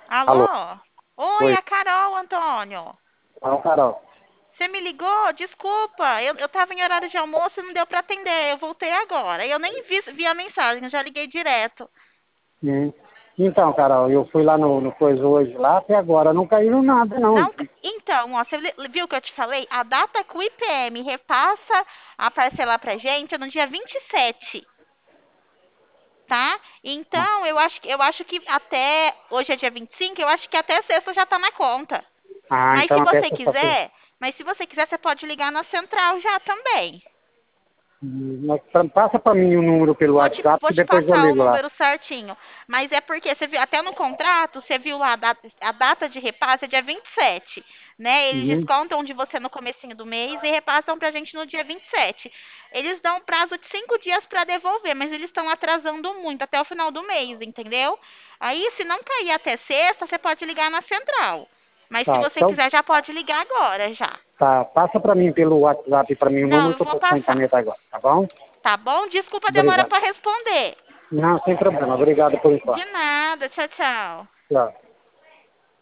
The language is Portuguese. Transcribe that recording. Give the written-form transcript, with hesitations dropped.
Alô? Alô? Oi, Oi. a Carol, Antônio. Fala, Carol. Você me ligou? Desculpa, eu tava em horário de almoço e não deu pra atender. Eu voltei agora. Eu nem vi a mensagem, eu já liguei direto. Hum. Então, Carol, eu fui lá no coisa hoje, lá até agora não caiu nada, não. Não, então, ó, você viu que eu te falei? A data que o IPM repassa a parcela pra gente é no dia 27, tá? Então, eu acho que até hoje é dia 25, eu acho que até sexta já tá na conta. Ah, Mas se então até você sexta-feira. quiser, mas se você quiser, você pode ligar na central já também. Mas passa para mim o número pelo Vou te, WhatsApp vou que te depois eu passar o ligo lá. número certinho. Mas é porque você viu, até no contrato, você viu lá a data de repasse é dia 27, né? Eles Uhum. descontam de você no comecinho do mês e repassam pra gente no dia 27. Eles dão um prazo de 5 dias para devolver, mas eles estão atrasando muito até o final do mês, entendeu? Aí, se não cair até sexta, você pode ligar na central. Mas se Tá, você então, quiser, já pode ligar agora, já. tá, passa para mim pelo WhatsApp para mim o Não, número eu que eu vou tô sem passar. caneta agora, tá bom? Tá bom? Desculpa a demora Obrigado. para responder. Não, sem problema. Obrigado por De enquanto. nada. Tchau, tchau. Tchau.